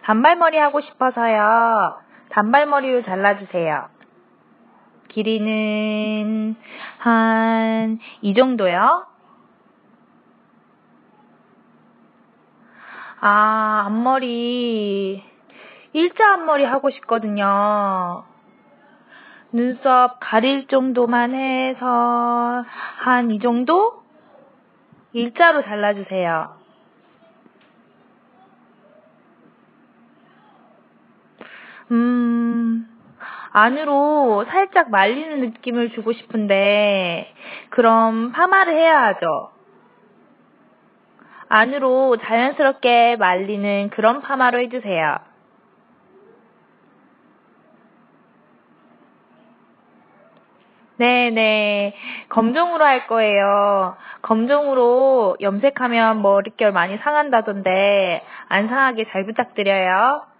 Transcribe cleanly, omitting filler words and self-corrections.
단발머리 하고 싶어서요. 단발머리로 잘라주세요. 길이는 한 이 정도요? 앞머리 일자 앞머리 하고 싶거든요. 눈썹 가릴 정도만 해서 한 이 정도? 일자로 잘라주세요. 안으로 살짝 말리는 느낌을 주고 싶은데 그럼 파마를 해야 하죠. 안으로 자연스럽게 말리는 그런 파마로 해주세요. 네네. 검정으로 할 거예요. 검정으로 염색하면 머릿결 많이 상한다던데 안 상하게 잘 부탁드려요.